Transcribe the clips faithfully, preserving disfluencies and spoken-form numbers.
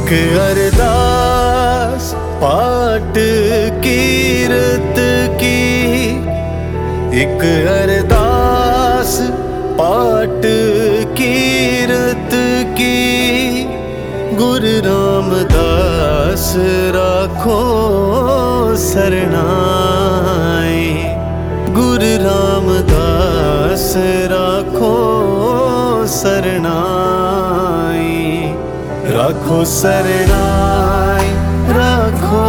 एक अरदास पाठ कीरत की, एक अरदास पाठ कीरत की। गुरु रामदास राखो सरनाए, गुरु रामदास राखो सरनाए। राखो सरनाए, राखो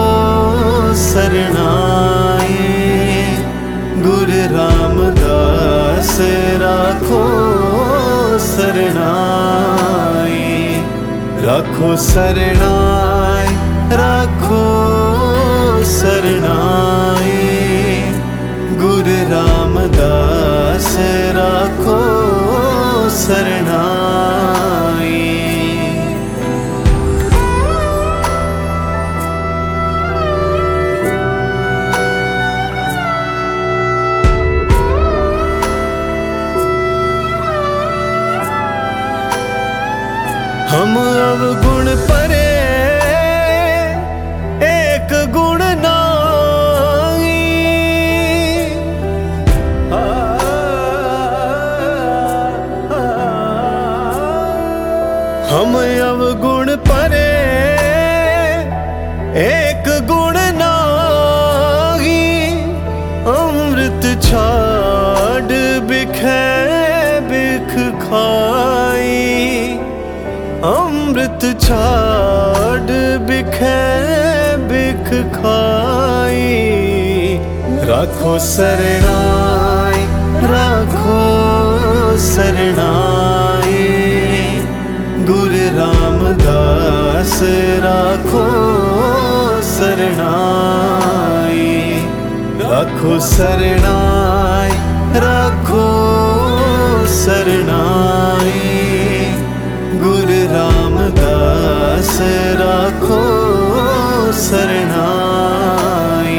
सरनाए, गुरु रामदास राखो सरनाए। राखो सरनाए, राखो सरनाए, गुरु रामदास राखो सरनाए। हम अवगुण परे एक गुण नाई, हम अवगुण परे एक गुण नाई। अमृत छाड़ बिखे बिख खाई, अमृत छाड़ बिखे बिख खाई। राखो सरनाए, राखो सरनाए, गुरु रामदास राखो सरनाए। राखो सरनाए, राखो सरनाए, गुरु रामदास राखो सरनाए।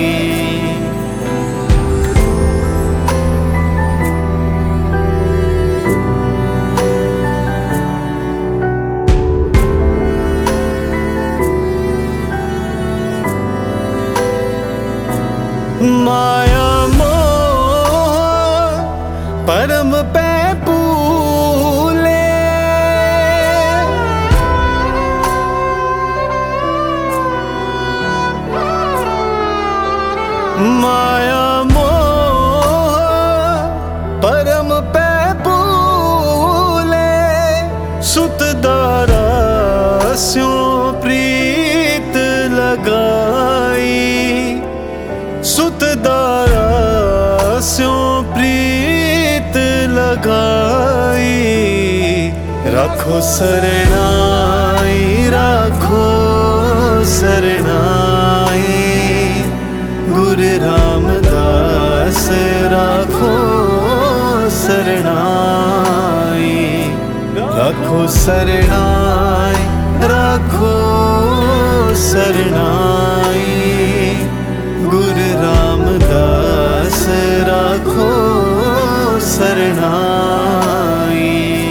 माया मोह परम पै माया मोह परम पै भूले। सुत दारा स्यों प्रीत लगाई, सुत दारा स्यों प्रीत लगाई। राखो सरनाए, राखो सरनाए, गुरु रामदास राखो सरनाए। राखो सरनाए, राखो सरनाए, गुरु रामदास राखो सरनाए।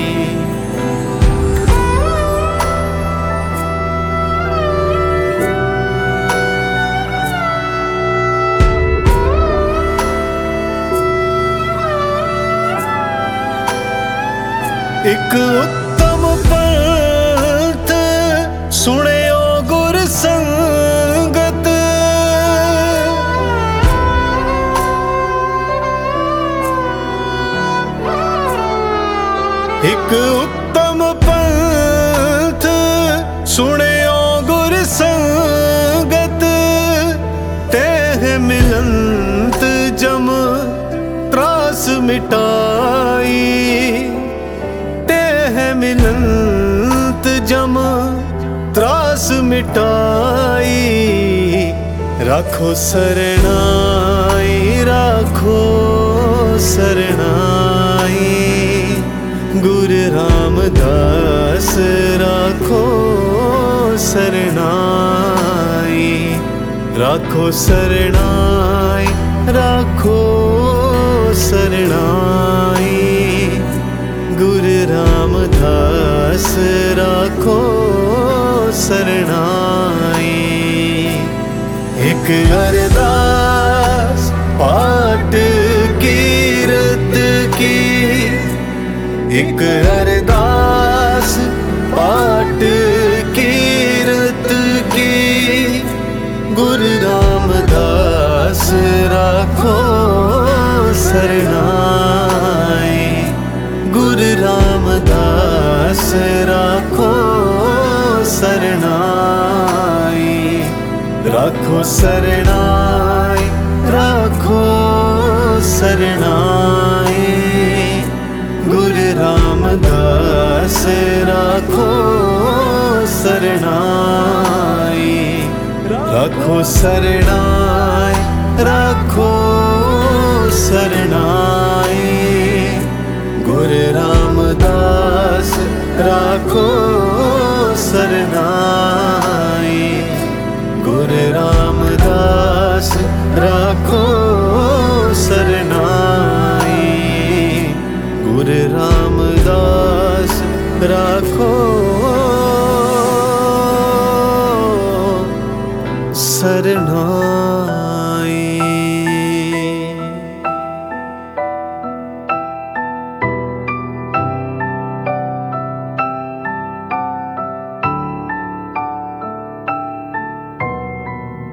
एक उत्तम पंथ सुनियो गुर संगत, एक उत्तम पंथ सुनियो गुर संगत। तेह मिलंत जम त्रास मिटाई, मिलंत जम त्रास मिटाई। राखो सरनाए, राखो सरनाए, गुरु रामदास राखो सरनाए। राखो सरनाए, राखो सरनाए, गुरु रामदास राखो सरनाई। एक अरदास पाठ कीरत की, एक अरदास पाठ कीरत की, गुरु रामदास राखो सरनाई। गुरु रामदास राखो सरनाई। राखो सरनाई, राखो सरनाई। गुरु रामदास राखो सरनाई। राखो सरनाई, राखो सरनाई। गुरु रामदास राखो सरनाई। गुरु रामदास राखो सरनाई। गुरु रामदास राखो